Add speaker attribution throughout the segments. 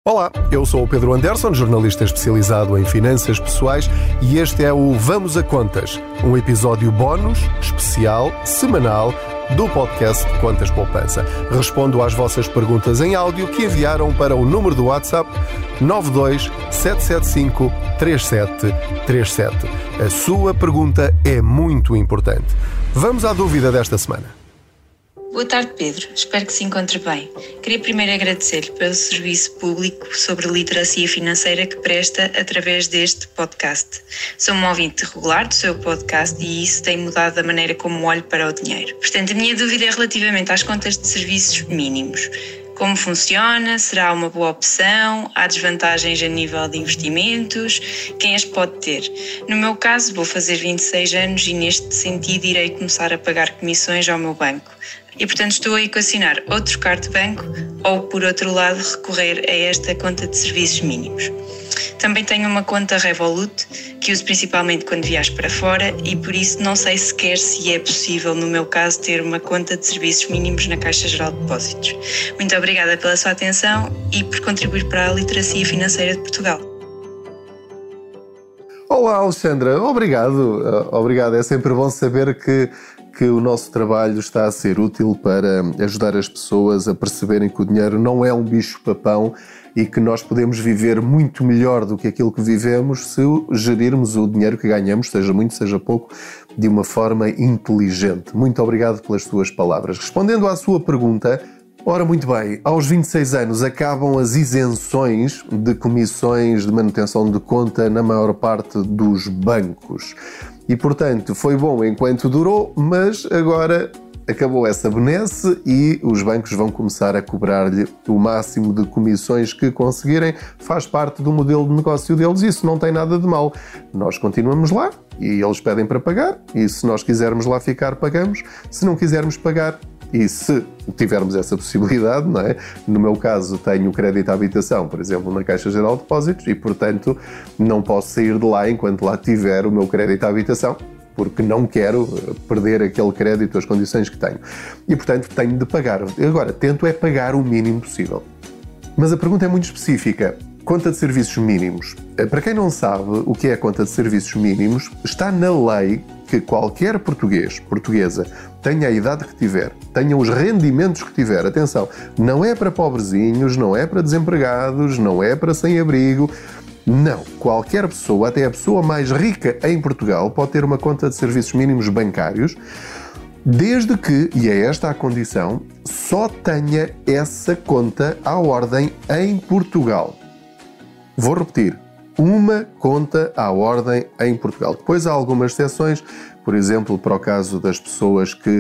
Speaker 1: Olá, eu sou o Pedro Anderson, jornalista especializado em finanças pessoais, e este é o Vamos a Contas, um episódio bónus, especial, semanal, do podcast Contas Poupança. Respondo às vossas perguntas em áudio que enviaram para o número do WhatsApp 92 775 3737. A sua pergunta é muito importante. Vamos à dúvida desta semana.
Speaker 2: Boa tarde, Pedro. Espero que se encontre bem. Queria primeiro agradecer-lhe pelo serviço público sobre literacia financeira que presta através deste podcast. Sou um ouvinte regular do seu podcast e isso tem mudado a maneira como olho para o dinheiro. Portanto, a minha dúvida é relativamente às contas de serviços mínimos. Como funciona? Será uma boa opção? Há desvantagens a nível de investimentos? Quem as pode ter? No meu caso, vou fazer 26 anos e neste sentido irei começar a pagar comissões ao meu banco. E, portanto, estou a equacionar ou trocar de banco ou, por outro lado, recorrer a esta conta de serviços mínimos. Também tenho uma conta Revolut, que uso principalmente quando viajo para fora e, por isso, não sei sequer se é possível, no meu caso, ter uma conta de serviços mínimos na Caixa Geral de Depósitos. Muito obrigada pela sua atenção e por contribuir para a literacia financeira de Portugal.
Speaker 1: Olá, Alexandra. Obrigado. É sempre bom saber que o nosso trabalho está a ser útil para ajudar as pessoas a perceberem que o dinheiro não é um bicho-papão e que nós podemos viver muito melhor do que aquilo que vivemos se gerirmos o dinheiro que ganhamos, seja muito, seja pouco, de uma forma inteligente. Muito obrigado pelas suas palavras. Respondendo à sua pergunta, ora, muito bem, aos 26 anos acabam as isenções de comissões de manutenção de conta na maior parte dos bancos. E, portanto, foi bom enquanto durou, mas agora acabou essa benesse e os bancos vão começar a cobrar-lhe o máximo de comissões que conseguirem. Faz parte do modelo de negócio deles e isso não tem nada de mal. Nós continuamos lá e eles pedem para pagar e se nós quisermos lá ficar, pagamos. Se não quisermos pagar, e se tivermos essa possibilidade, não é? No meu caso, tenho crédito à habitação, por exemplo, na Caixa Geral de Depósitos e, portanto, não posso sair de lá enquanto lá tiver o meu crédito à habitação, porque não quero perder aquele crédito, as condições que tenho. E, portanto, tenho de pagar. Agora, tento é pagar o mínimo possível. Mas a pergunta é muito específica. Conta de serviços mínimos. Para quem não sabe o que é a conta de serviços mínimos, está na lei que qualquer portuguesa, tenha a idade que tiver, tenha os rendimentos que tiver, atenção, não é para pobrezinhos, não é para desempregados, não é para sem-abrigo, não. Qualquer pessoa, até a pessoa mais rica em Portugal, pode ter uma conta de serviços mínimos bancários, desde que, e é esta a condição, só tenha essa conta à ordem em Portugal. Vou repetir. Uma conta à ordem em Portugal. Depois há algumas exceções, por exemplo, para o caso das pessoas que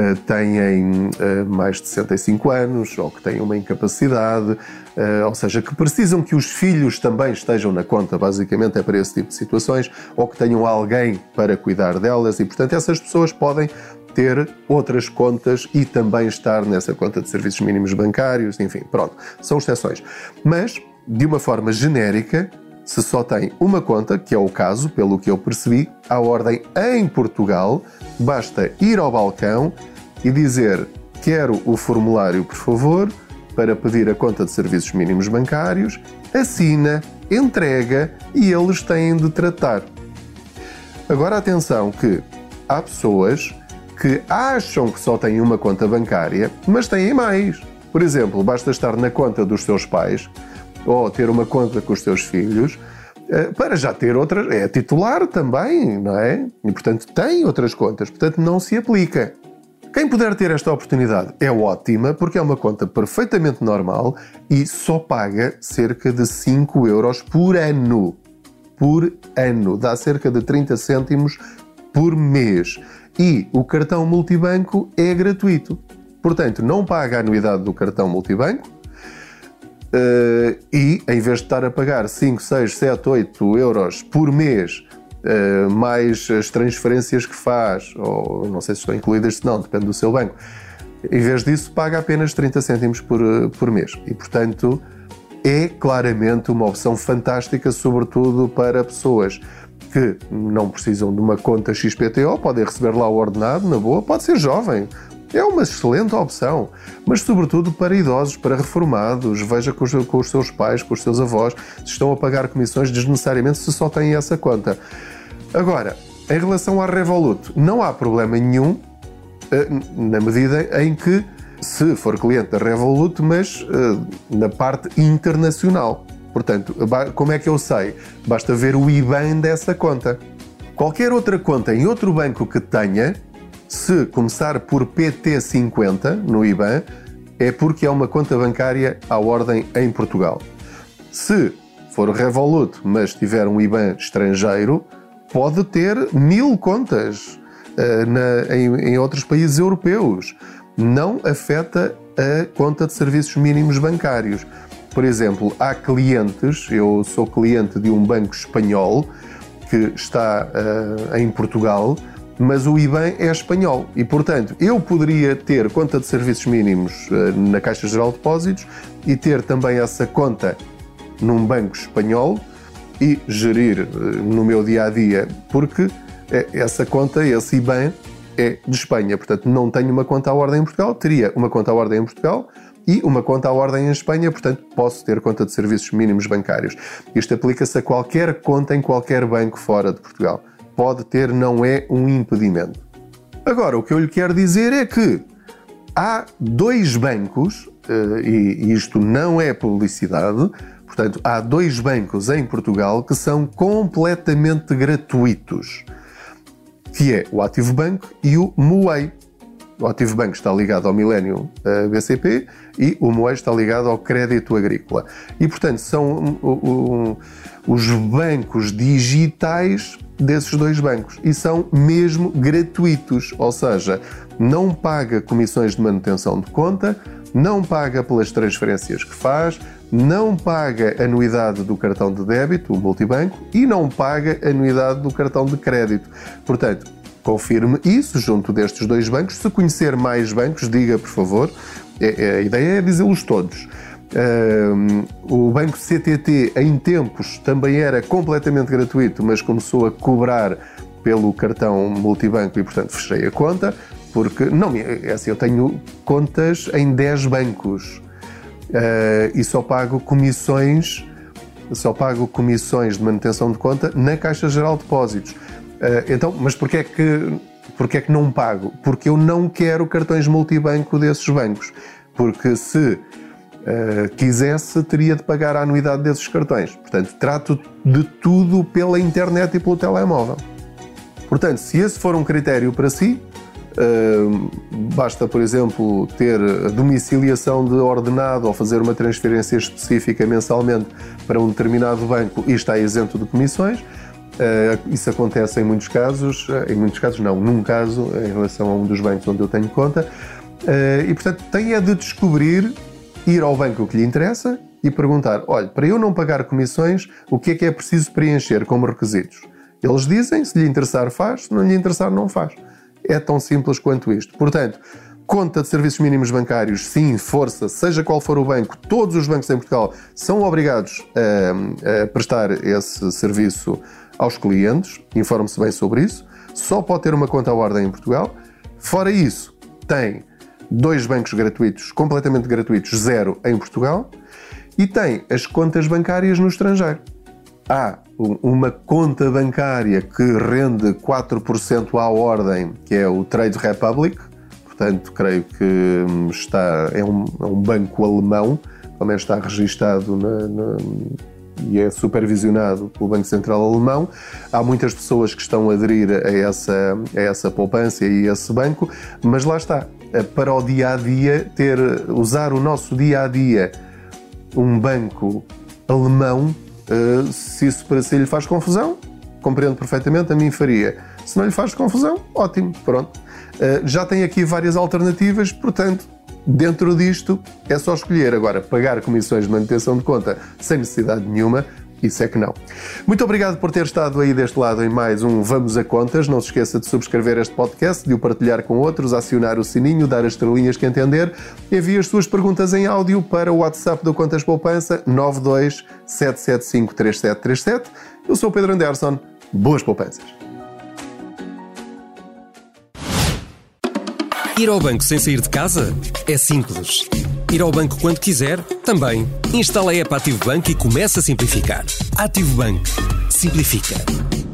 Speaker 1: têm mais de 65 anos ou que têm uma incapacidade, ou seja, que precisam que os filhos também estejam na conta, basicamente é para esse tipo de situações, ou que tenham alguém para cuidar delas e, portanto, essas pessoas podem ter outras contas e também estar nessa conta de serviços mínimos bancários, enfim, pronto, são exceções. Mas, de uma forma genérica, se só tem uma conta, que é o caso, pelo que eu percebi, à ordem em Portugal, basta ir ao balcão e dizer quero o formulário, por favor, para pedir a conta de serviços mínimos bancários, assina, entrega e eles têm de tratar. Agora atenção que há pessoas que acham que só têm uma conta bancária, mas têm mais. Por exemplo, basta estar na conta dos seus pais ou ter uma conta com os seus filhos, para já ter outras, é titular também, não é? E, portanto, tem outras contas, portanto, não se aplica. Quem puder ter esta oportunidade é ótima, porque é uma conta perfeitamente normal e só paga cerca de 5 euros por ano. Por ano. Dá cerca de 30 cêntimos por mês. E o cartão multibanco é gratuito. Portanto, não paga a anuidade do cartão multibanco, e em vez de estar a pagar 5, 6, 7, 8 euros por mês, mais as transferências que faz, ou não sei se estão incluídas, se não, depende do seu banco, em vez disso paga apenas 30 cêntimos por mês. E, portanto, é claramente uma opção fantástica, sobretudo para pessoas que não precisam de uma conta XPTO, podem receber lá o ordenado, na boa, pode ser jovem, É uma excelente opção, mas sobretudo para idosos, para reformados. Veja com os seus pais, com os seus avós, se estão a pagar comissões desnecessariamente se só têm essa conta. Agora, em relação à Revolut, não há problema nenhum, na medida em que, se for cliente da Revolut, mas na parte internacional. Portanto, como é que eu sei? Basta ver o IBAN dessa conta. Qualquer outra conta em outro banco que tenha, se começar por PT50 no IBAN, é porque é uma conta bancária à ordem em Portugal. Se for Revolut, mas tiver um IBAN estrangeiro, pode ter 1000 contas em outros países europeus. Não afeta a conta de serviços mínimos bancários. Por exemplo, há clientes, eu sou cliente de um banco espanhol que está em Portugal, mas o IBAN é espanhol e, portanto, eu poderia ter conta de serviços mínimos na Caixa Geral de Depósitos e ter também essa conta num banco espanhol e gerir no meu dia-a-dia, porque essa conta, esse IBAN, é de Espanha. Portanto, não tenho uma conta à ordem em Portugal, teria uma conta à ordem em Portugal e uma conta à ordem em Espanha, portanto, posso ter conta de serviços mínimos bancários. Isto aplica-se a qualquer conta em qualquer banco fora de Portugal. Pode ter, não é um impedimento. Agora, o que eu lhe quero dizer é que há 2 bancos, e isto não é publicidade, portanto, há 2 bancos em Portugal que são completamente gratuitos, que é o Ativo Banco e o Moei. O Ativo Banco está ligado ao Millennium BCP e o Moei está ligado ao Crédito Agrícola. E, portanto, são os bancos digitais desses 2 bancos e são mesmo gratuitos, ou seja, não paga comissões de manutenção de conta, não paga pelas transferências que faz, não paga anuidade do cartão de débito, o multibanco, e não paga anuidade do cartão de crédito. Portanto, confirme isso junto destes 2 bancos. Se conhecer mais bancos, diga, por favor. A ideia é dizê-los todos. O banco CTT, em tempos, também era completamente gratuito, mas começou a cobrar pelo cartão multibanco e, portanto, fechei a conta, porque, não, é assim, eu tenho contas em 10 bancos e só pago comissões de manutenção de conta na Caixa Geral de Depósitos. Então, mas porquê é que não pago? Porque eu não quero cartões multibanco desses bancos, porque se quisesse, teria de pagar a anuidade desses cartões. Portanto, trato de tudo pela internet e pelo telemóvel. Portanto, se esse for um critério para si, basta, por exemplo, ter domiciliação de ordenado ou fazer uma transferência específica mensalmente para um determinado banco e está isento de comissões. Isso acontece em muitos casos, num caso, em relação a um dos bancos onde eu tenho conta. E, portanto, tem de descobrir, ir ao banco que lhe interessa e perguntar: olha, para eu não pagar comissões, o que é preciso preencher como requisitos? Eles dizem, se lhe interessar faz, se não lhe interessar não faz. É tão simples quanto isto. Portanto, conta de serviços mínimos bancários, sim, força, seja qual for o banco, todos os bancos em Portugal são obrigados a prestar esse serviço aos clientes, informe-se bem sobre isso, só pode ter uma conta à ordem em Portugal. Fora isso, tem 2 bancos gratuitos, completamente gratuitos, 0 em Portugal, e tem as contas bancárias no estrangeiro. Há uma conta bancária que rende 4% à ordem, que é o Trade Republic, portanto, creio que é um banco alemão, também está registado e é supervisionado pelo Banco Central Alemão. Há muitas pessoas que estão a aderir a essa poupança e a esse banco, mas lá está, para o dia-a-dia, usar o nosso dia-a-dia um banco alemão, se isso para si lhe faz confusão, compreendo perfeitamente, a mim faria. Se não lhe faz confusão, ótimo, pronto. Já tem aqui várias alternativas, portanto, dentro disto é só escolher. Agora, pagar comissões de manutenção de conta sem necessidade nenhuma, isso é que não. Muito obrigado por ter estado aí deste lado em mais um Vamos a Contas. Não se esqueça de subscrever este podcast, de o partilhar com outros, acionar o sininho, dar as estrelinhas que entender. Envie as suas perguntas em áudio para o WhatsApp do Contas Poupança 92 775 3737. Eu sou o Pedro Anderson. Boas poupanças!
Speaker 3: Ir ao banco sem sair de casa? É simples. Ir ao banco quando quiser? Também. Instala a app Ativo Banco e comece a simplificar. Ativo Banco. Simplifica.